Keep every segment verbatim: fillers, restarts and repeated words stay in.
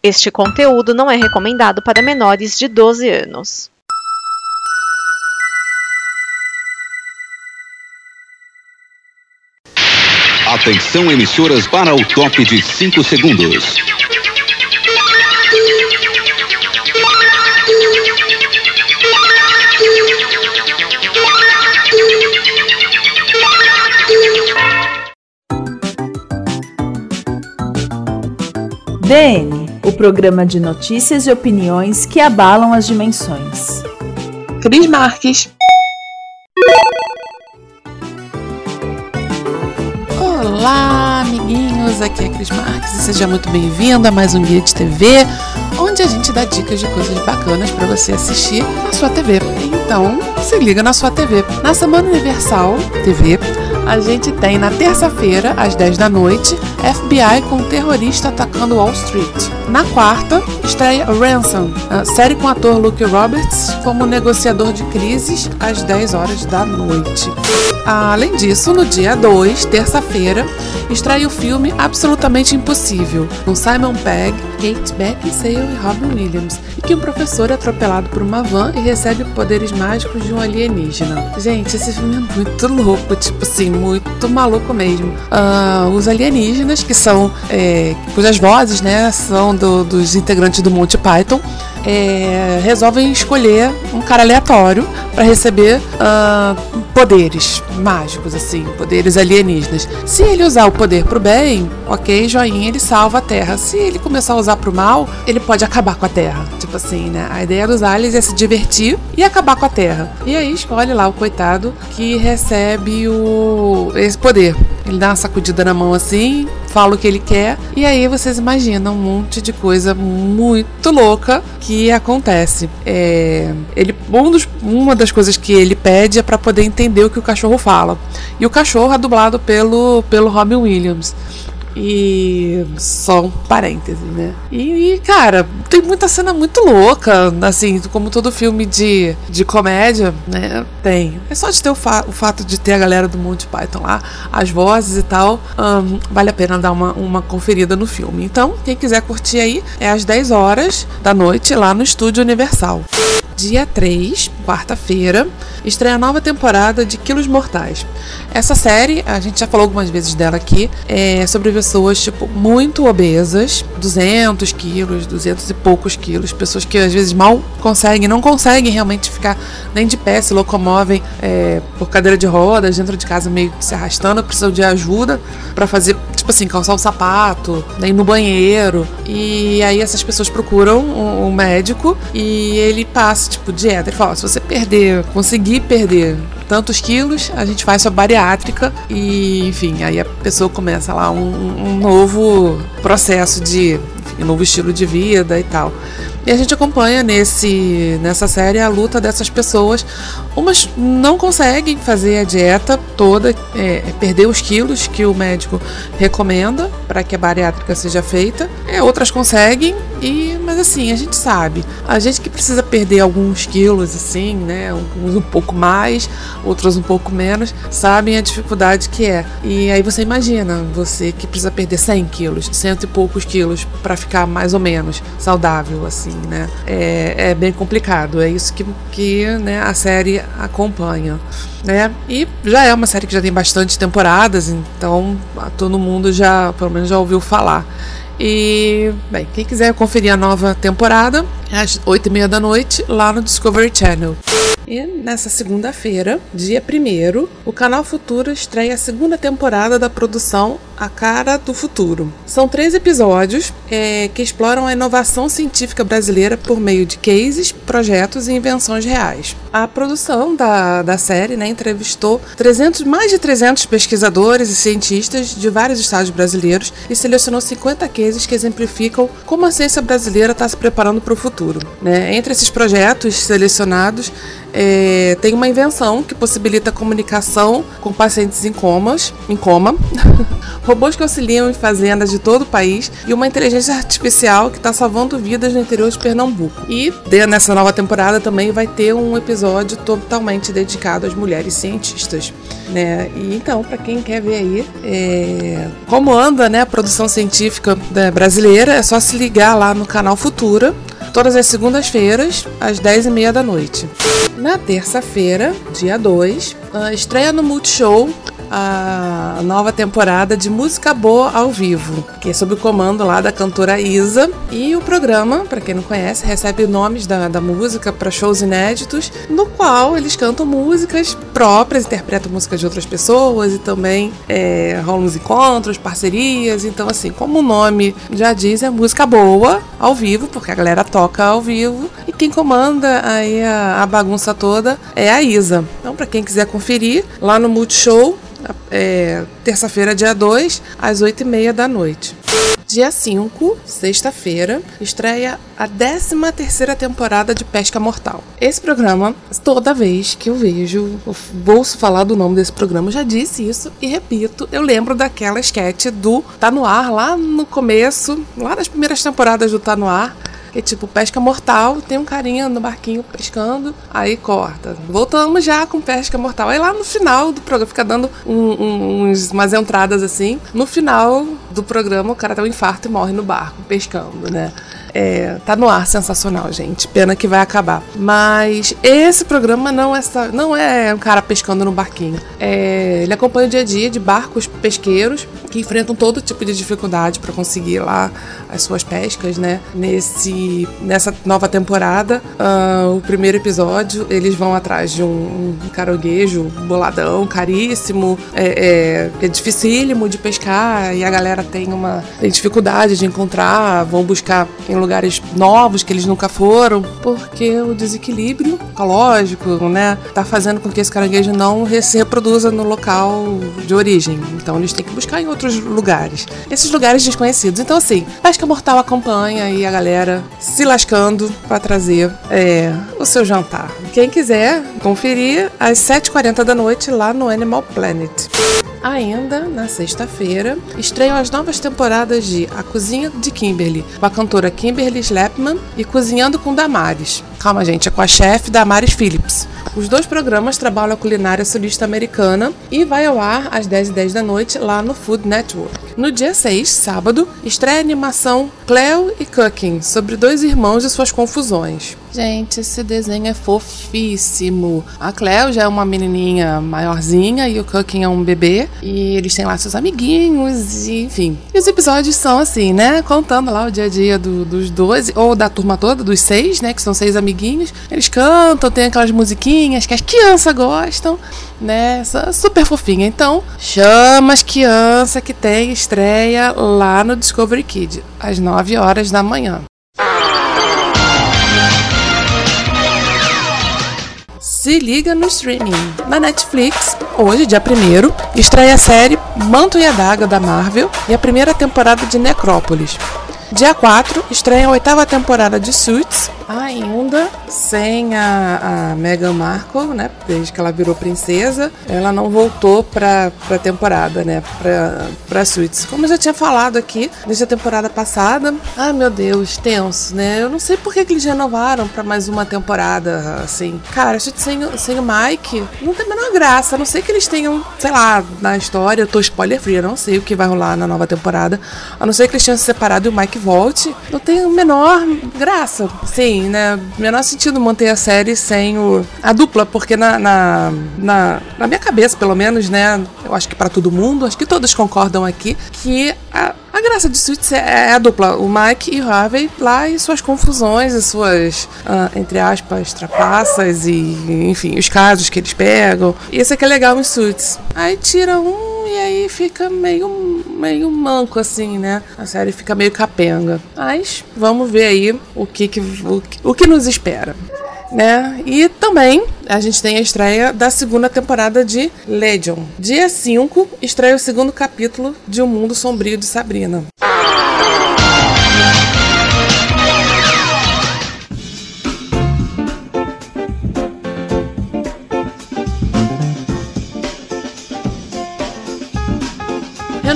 Este conteúdo não é recomendado para menores de doze anos. Atenção, emissoras, para o top de cinco segundos. D N, o programa de notícias e opiniões que abalam as dimensões. Cris Marques. Olá, amiguinhos, aqui é Cris Marques e seja muito bem-vindo a mais um Guia de T V, onde a gente dá dicas de coisas bacanas para você assistir na sua T V. Então, se liga na sua T V. Na Semana Universal T V, a gente tem na terça-feira, às dez da noite, F B I com um terrorista atacando Wall Street. Na quarta, estreia Ransom, a série com o ator Luke Roberts como negociador de crises, às dez horas da noite. Além disso, no dia dois, terça-feira, estreia o filme Absolutamente Impossível, com Simon Pegg, Kate Beckinsale e Robin Williams, e que um professor é atropelado por uma van e recebe poderes mágicos de um alienígena. Gente, esse filme é muito louco, tipo assim, muito maluco mesmo. Uh, os alienígenas, que são, é, cujas vozes, né, são do, dos integrantes do Monty Python, É, resolvem escolher um cara aleatório para receber uh, poderes mágicos, assim, poderes alienígenas. Se ele usar o poder pro bem, ok, joinha, ele salva a Terra. Se ele começar a usar pro mal, ele pode acabar com a Terra. Tipo assim, né? A ideia dos aliens é se divertir e acabar com a Terra. E aí escolhe lá o coitado que recebe o esse poder. Ele dá uma sacudida na mão assim, fala o que ele quer, e aí vocês imaginam um monte de coisa muito louca que acontece. É, ele, um dos, uma das coisas que ele pede é para poder entender o que o cachorro fala. E o cachorro é dublado pelo, pelo Robin Williams. E só um parêntese, né? E, e, cara, tem muita cena muito louca, assim, como todo filme de, de comédia, né? Tem. É só de ter o, fa- o fato de ter a galera do Monty Python lá, as vozes e tal, um, vale a pena dar uma, uma conferida no filme. Então, quem quiser curtir aí, é às dez horas da noite lá no Estúdio Universal. Dia três, quarta-feira, estreia a nova temporada de Quilos Mortais. Essa série, a gente já falou algumas vezes dela aqui, é sobre pessoas, tipo, muito obesas, duzentos quilos, duzentos e poucos quilos, pessoas que às vezes mal conseguem, não conseguem realmente ficar nem de pé, se locomovem é, por cadeira de rodas, dentro de casa meio que se arrastando, precisam de ajuda para fazer, tipo assim, calçar o sapato, né, ir no banheiro. E aí essas pessoas procuram um, um médico e ele passa, tipo, dieta. Ele fala, se você perder, conseguir perder tantos quilos, a gente faz sua bariátrica e, enfim, aí a pessoa começa lá um, um novo processo de, enfim, um novo estilo de vida e tal. E a gente acompanha nesse, nessa série a luta dessas pessoas. Umas não conseguem fazer a dieta toda, é, perder os quilos que o médico recomenda para que a bariátrica seja feita. É, outras conseguem, e, mas assim, a gente sabe. A gente que precisa perder alguns quilos, assim, né? Uns um pouco mais, outros um pouco menos, sabem a dificuldade que é. E aí você imagina, você que precisa perder cem quilos, cento e poucos quilos para ficar mais ou menos saudável, assim. Né? É, é bem complicado, é isso que, que né, a série acompanha, né? E já é uma série que já tem bastante temporadas, então todo mundo já, pelo menos já ouviu falar. E, bem, quem quiser conferir a nova temporada, é às oito e meia da noite, lá no Discovery Channel. E nessa segunda-feira, dia primeiro, o Canal Futuro estreia a segunda temporada da produção A Cara do Futuro. São três episódios é, que exploram a inovação científica brasileira por meio de cases, projetos e invenções reais. A produção da, da série, né, entrevistou trezentos, mais de trezentos pesquisadores e cientistas de vários estados brasileiros e selecionou cinquenta cases que exemplificam como a ciência brasileira está se preparando para o futuro. Né? Entre esses projetos selecionados, É, tem uma invenção que possibilita a comunicação com pacientes em, comas, em coma, robôs que auxiliam em fazendas de todo o país e uma inteligência artificial que está salvando vidas no interior de Pernambuco. E nessa nova temporada também vai ter um episódio totalmente dedicado às mulheres cientistas, né? E então, para quem quer ver aí é... como anda, né, a produção científica brasileira, é só se ligar lá no canal Futura, todas as segundas-feiras, às dez e meia da noite. Na terça-feira, dia dois, estreia no Multishow a nova temporada de Música Boa ao Vivo, que é sob o comando lá da cantora Isa. E o programa, para quem não conhece, recebe nomes da, da música para shows inéditos, no qual eles cantam músicas próprias, interpretam músicas de outras pessoas e também é, rolam os encontros, parcerias. Então, assim, como o nome já diz, é música boa ao vivo, porque a galera toca ao vivo e quem comanda aí a, a bagunça toda é a Isa. Então, para quem quiser conferir, lá no Multishow, É, terça-feira, dia dois, às oito e meia da noite. Dia cinco, sexta-feira, estreia a décima terceira temporada de Pesca Mortal. Esse programa, toda vez que eu vejo, eu ouço falar do nome desse programa, eu já disse isso e repito, eu lembro daquela sketch do Tá No Ar, lá no começo, lá nas primeiras temporadas do Tá No Ar, que é tipo pesca mortal, tem um carinha no barquinho pescando, aí corta. Voltamos já com pesca mortal. Aí lá no final do programa, fica dando um, um, uns, umas entradas assim. No final do programa, o cara tem um infarto e morre no barco, pescando, né? É, tá no ar, sensacional, gente. Pena que vai acabar. Mas esse programa não é, não é um cara pescando no barquinho. É, ele acompanha o dia a dia de barcos pesqueiros que enfrentam todo tipo de dificuldade para conseguir lá as suas pescas, né? Nesse, nessa nova temporada, uh, o primeiro episódio, eles vão atrás de um, um caranguejo boladão, caríssimo, é, é, é dificílimo de pescar e a galera tem uma tem dificuldade de encontrar, vão buscar em lugares novos que eles nunca foram, porque o desequilíbrio ecológico, né, tá fazendo com que esse caranguejo não se reproduza no local de origem. Então eles têm que buscar em outros lugares. Esses lugares desconhecidos. Então, assim, Pesca Mortal acompanha aí a galera se lascando para trazer é, o seu jantar. Quem quiser conferir, às sete e quarenta da noite lá no Animal Planet. Ainda na sexta-feira, estreiam as novas temporadas de A Cozinha de Kimberly, com a cantora Kimberly Schleppman, e Cozinhando com Damares. Calma, gente, é com a chefe Damares Phillips. Os dois programas trabalham a culinária sulista americana e vai ao ar às dez e dez da noite lá no Food Network. No dia seis, sábado, estreia a animação Cleo e Cooking, sobre dois irmãos e suas confusões. Gente, esse desenho é fofíssimo. A Cleo já é uma menininha maiorzinha e o Cooking é um bebê. E eles têm lá seus amiguinhos, e, enfim. E os episódios são assim, né? Contando lá o dia a dia do, dos dois, ou da turma toda, dos seis, né? Que são seis amiguinhos. Eles cantam, tem aquelas musiquinhas que as crianças gostam, né? Super fofinha. Então, chama as crianças que tem estreia lá no Discovery Kid, às nove horas da manhã. Se liga no streaming. Na Netflix, hoje, dia primeiro, estreia a série Manto e Adaga da Marvel e a primeira temporada de Necrópolis. Dia quatro, estreia a oitava temporada de Suits, ainda sem a, a Meghan Markle, né? Desde que ela virou princesa, ela não voltou pra, pra temporada, né? Pra, pra Suits. Como eu já tinha falado aqui, desde a temporada passada, ai meu Deus, tenso, né? Eu não sei por que, que eles renovaram pra mais uma temporada, assim. Cara, Suits sem, sem o Mike não tem a menor graça, a não sei que eles tenham, sei lá, na história, eu tô spoiler free, eu não sei o que vai rolar na nova temporada, a não ser que eles tenham se separado e o Mike volte, não tem a menor graça, sim, né? Menor sentido manter a série sem o, a dupla, porque na, na, na, na minha cabeça, pelo menos, né? Eu acho que para todo mundo, acho que todos concordam aqui, que a, a graça de Suits é, é a dupla, o Mike e o Harvey lá e suas confusões e suas, uh, entre aspas, trapaças e, enfim, os casos que eles pegam. Isso é que é legal em Suits. Aí tira um e aí fica meio, meio manco, assim, né? A série fica meio capenga. Mas vamos ver aí o que, que, o, o que nos espera, né? E também a gente tem a estreia da segunda temporada de Legion. Dia cinco, estreia o segundo capítulo de O Mundo Sombrio de Sabrina.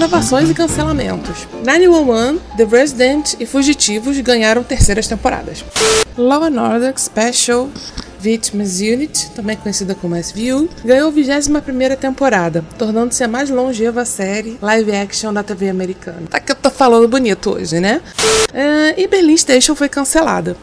renovações e cancelamentos. nove um um, The Resident e Fugitivos ganharam terceiras temporadas. Law and Order Special Victims Unit, também conhecida como S V U, ganhou a vigésima primeira temporada, tornando-se a mais longeva série live action da T V americana. Tá que eu tô falando bonito hoje, né? Uh, e Berlin Station foi cancelada.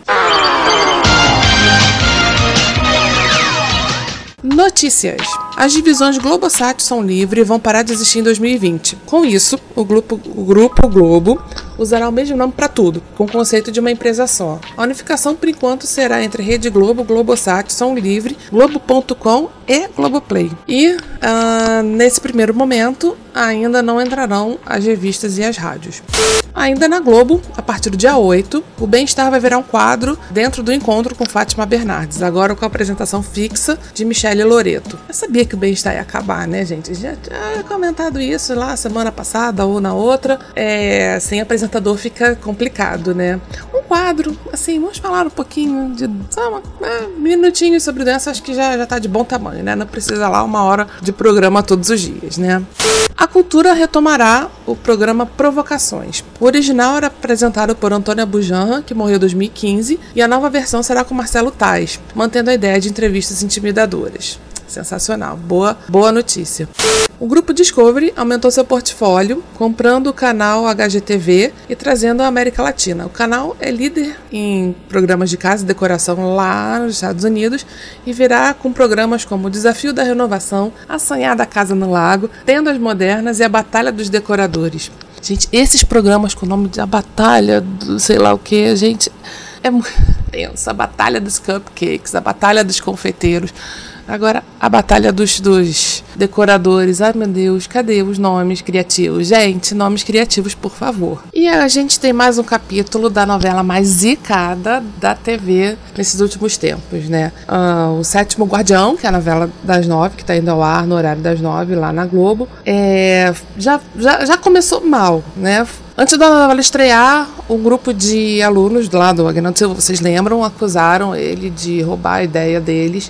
Notícias. As divisões Globosat são livres e vão parar de existir em dois mil e vinte. Com isso, o grupo, o grupo Globo usará o mesmo nome para tudo, com o conceito de uma empresa só. A unificação, por enquanto, será entre Rede Globo, Globosat, Som Livre, Globo ponto com e Globoplay. E, uh, nesse primeiro momento, ainda não entrarão as revistas e as rádios. Ainda na Globo, a partir do dia oito, o Bem-Estar vai virar um quadro dentro do Encontro com Fátima Bernardes, agora com a apresentação fixa de Michele Loreto. Eu sabia que o Bem-Estar ia acabar, né, gente? Já tinha comentado isso lá semana passada ou na outra. É, sem apresentador fica complicado, né? Um quadro, assim, vamos falar um pouquinho de só uma, né, minutinhos sobre doença, acho que já, já tá de bom tamanho, né? Não precisa lá uma hora de programa todos os dias, né? A Cultura retomará o programa Provocações. O original era apresentado por Antônia Bujanra, que morreu em dois mil e quinze, e a nova versão será com Marcelo Tais, mantendo a ideia de entrevistas intimidadoras. Sensacional, boa, boa notícia. O grupo Discovery aumentou seu portfólio, comprando o canal H G T V e trazendo a América Latina. O canal é líder em programas de casa e decoração lá nos Estados Unidos e virá com programas como o Desafio da Renovação, A Sonhada Casa no Lago, Tendas Modernas e A Batalha dos Decoradores. Gente, esses programas com o nome de A Batalha do sei lá o que, gente, é muito tenso. A Batalha dos Cupcakes, A Batalha dos Confeiteiros. Agora, a batalha dos, dos decoradores. Ai, meu Deus, cadê os nomes criativos? Gente, nomes criativos, por favor. E a gente tem mais um capítulo da novela mais zicada da T V nesses últimos tempos, né? Uh, o Sétimo Guardião, que é a novela das nove, que tá indo ao ar no horário das nove, lá na Globo, é, já, já, já começou mal, né? Antes da novela estrear, um grupo de alunos lá do Agnaldo Silva, vocês lembram, acusaram ele de roubar a ideia deles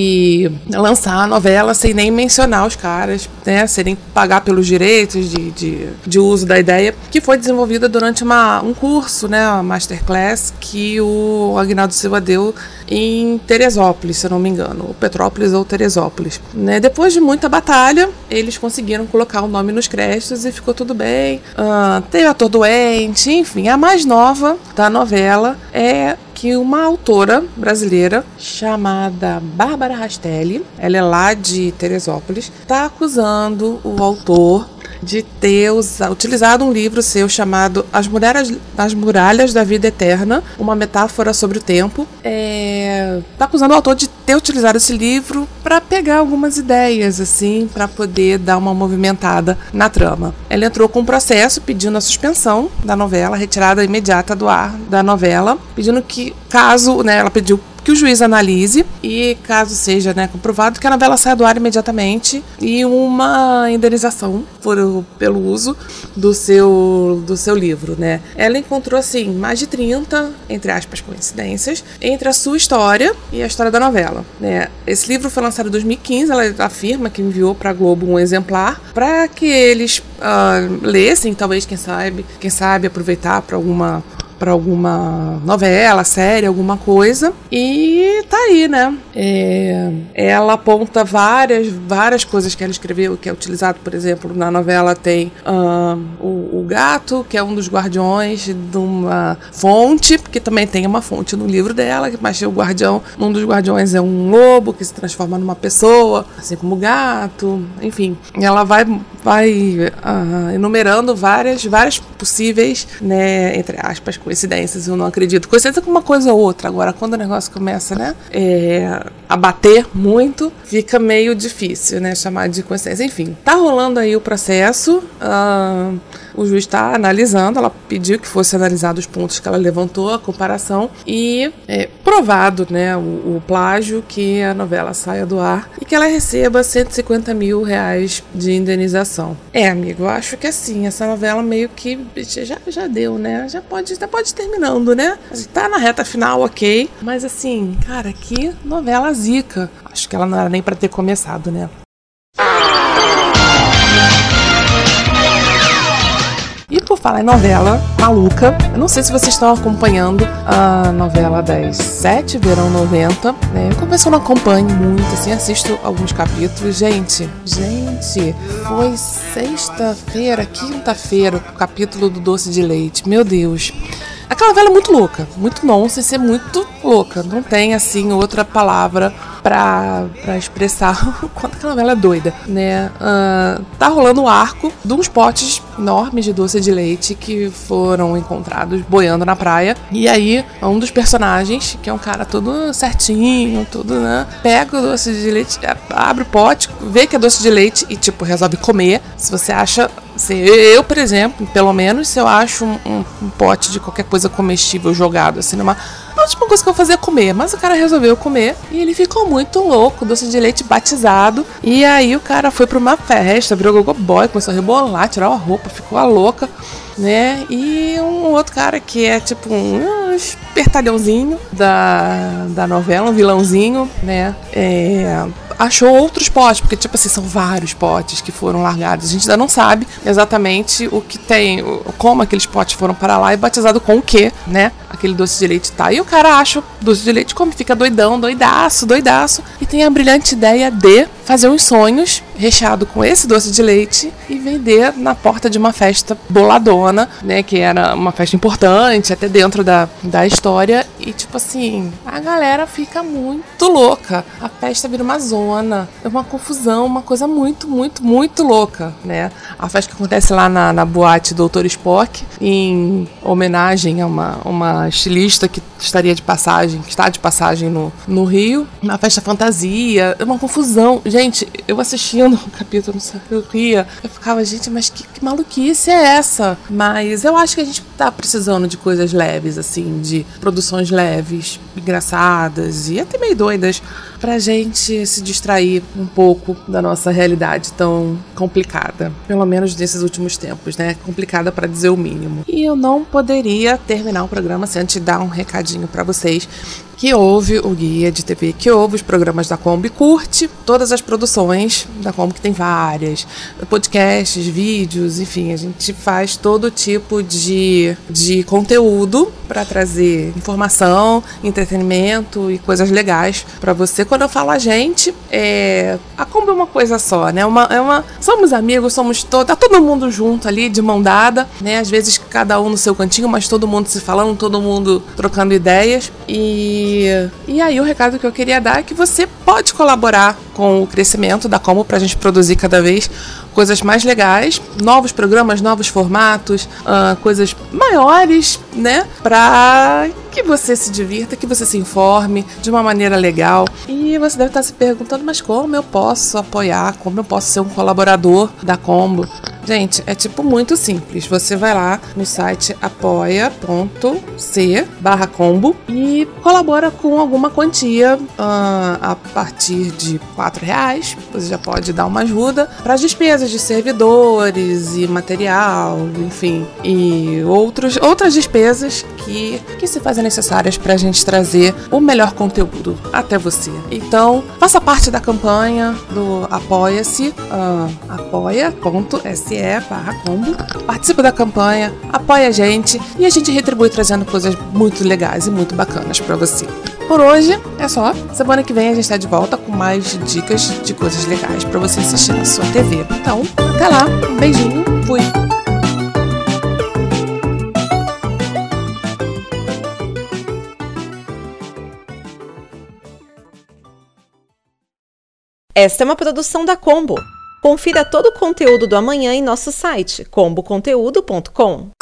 e lançar a novela sem nem mencionar os caras, né, sem pagar pelos direitos de, de, de uso da ideia, que foi desenvolvida durante uma, um curso, né, uma masterclass que o Agnaldo Silva deu em Teresópolis, se eu não me engano, Petrópolis ou Teresópolis. Né, depois de muita batalha, eles conseguiram colocar o nome nos créditos e ficou tudo bem. Uh, teve ator doente, enfim. A mais nova da novela é que uma autora brasileira chamada Bárbara Rastelli, ela é lá de Teresópolis, está acusando o autor de ter usado, utilizado um livro seu chamado As Muralhas, As Muralhas da Vida Eterna, uma metáfora sobre o tempo. É, tá acusando o autor de ter utilizado esse livro para pegar algumas ideias, assim, para poder dar uma movimentada na trama. Ela entrou com um processo pedindo a suspensão da novela, a retirada imediata do ar da novela, pedindo que, caso, né, ela pediu que o juiz analise e, caso seja, né, comprovado, que a novela saia do ar imediatamente e uma indenização por, pelo uso do seu, do seu livro, né. Ela encontrou, assim, mais de trinta, entre aspas, coincidências entre a sua história e a história da novela, né. Esse livro foi lançado em dois mil e quinze, ela afirma que enviou para a Globo um exemplar para que eles uh, lessem, talvez, quem sabe, quem sabe aproveitar para alguma para alguma novela, série, alguma coisa. E tá aí, né? É, ela aponta várias, várias coisas que ela escreveu, que é utilizado, por exemplo, na novela tem uh, o, o gato, que é um dos guardiões de uma fonte, porque também tem uma fonte no livro dela, mas o guardião, um dos guardiões é um lobo que se transforma numa pessoa, assim como o gato, enfim. Ela vai, vai uh, enumerando várias, várias possíveis, né, entre aspas, coincidências, eu não acredito. Coincidência com uma coisa ou outra. Agora, quando o negócio começa, né, é, a bater muito, fica meio difícil, né, chamar de coincidência. Enfim, tá rolando aí o processo, uh, o juiz está analisando, ela pediu que fosse analisado os pontos que ela levantou, a comparação, e é, provado, né, o, o plágio, que a novela saia do ar e que ela receba cento e cinquenta mil reais de indenização. É, amigo, eu acho que assim, essa novela meio que já, já deu, né, já pode, já pode ir terminando, né, tá na reta final, ok, mas assim, cara, que novela zica. Acho que ela não era nem pra ter começado, né. falar em novela maluca. Eu não sei se vocês estão acompanhando a novela das sete, verão noventa, né? Eu confesso que eu não acompanho muito, assim, assisto alguns capítulos. Gente, gente, foi sexta-feira, quinta-feira, o capítulo do Doce de Leite. Meu Deus. Aquela novela é muito louca, muito nonsense, é muito louca. Não tem, assim, outra palavra pra, pra expressar o quanto aquela novela é doida, né? Uh, tá rolando o arco de uns potes enormes de doce de leite que foram encontrados boiando na praia. E aí, um dos personagens, que é um cara todo certinho, todo, né? Pega o doce de leite, abre o pote, vê que é doce de leite e, tipo, resolve comer. Se você acha... Se eu, por exemplo, pelo menos, se eu acho um, um, um pote de qualquer coisa comestível jogado assim numa... A última coisa que eu fazia é comer, mas o cara resolveu comer e ele ficou muito louco, doce de leite batizado. E aí o cara foi pra uma festa, virou gogoboy, começou a rebolar, tirar a roupa, ficou a louca, né? E um outro cara que é tipo um, um espertalhãozinho da, da novela, um vilãozinho, né? É... achou outros potes, porque, tipo assim, são vários potes que foram largados. A gente ainda não sabe exatamente o que tem, como aqueles potes foram para lá e batizado com o quê, né? Aquele doce de leite tá. E o cara acha o doce de leite como fica doidão, doidaço, doidaço. E tem a brilhante ideia de fazer uns sonhos recheado com esse doce de leite e vender na porta de uma festa boladona, né? Que era uma festa importante, até dentro da, da história. E, tipo assim, a galera fica muito louca. A festa vira uma zona, é uma confusão, uma coisa muito, muito, muito louca, né? A festa que acontece lá na, na boate doutor Spock, em homenagem a uma, uma estilista que estaria de passagem, que está de passagem no, no Rio. Uma festa fantasia, é uma confusão. Gente, eu assistindo o capítulo, eu ria, eu ficava, gente, mas que, que maluquice é essa? Mas eu acho que a gente tá precisando de coisas leves, assim, de produções leves, engraçadas e até meio doidas, pra gente se distrair um pouco da nossa realidade tão complicada, pelo menos nesses últimos tempos, né? Complicada para dizer o mínimo. E eu não poderia terminar o programa sem antes dar um recadinho para vocês que ouve o Guia de T V, que ouve os programas da Combo e curte todas as produções da Combo, que tem várias, podcasts, vídeos, enfim, a gente faz todo tipo de, de conteúdo para trazer informação, entretenimento e coisas legais para você. Quando eu falo a gente, é, a Combo é uma coisa só, né? Uma, é uma, somos amigos, somos todos, tá todo mundo junto ali, de mão dada, né? Às vezes cada um no seu cantinho, mas todo mundo se falando, todo mundo trocando ideias. E E, e aí o recado que eu queria dar é que você pode colaborar com o crescimento da Combo para a gente produzir cada vez coisas mais legais, novos programas, novos formatos, uh, coisas maiores, né? Para que você se divirta, que você se informe de uma maneira legal. E você deve estar se perguntando, mas como eu posso apoiar? Como eu posso ser um colaborador da Combo? Gente, é tipo muito simples. Você vai lá no site apoia.c barra combo e colabora com alguma quantia uh, a partir de quatro reais. Você já pode dar uma ajuda para as despesas de servidores e material, enfim, e outros, outras despesas que, que se fazem necessárias para a gente trazer o melhor conteúdo até você. Então, faça parte da campanha do Apoia-se, uh, apoia.se barra combo. Participa da campanha, apoia a gente e a gente retribui trazendo coisas muito legais e muito bacanas pra você. Por hoje é só. Semana que vem a gente tá de volta com mais dicas de coisas legais pra você assistir na sua T V. Então, até lá. Um beijinho. Fui. Esta é uma produção da Combo. Confira todo o conteúdo do amanhã em nosso site combo conteúdo ponto com.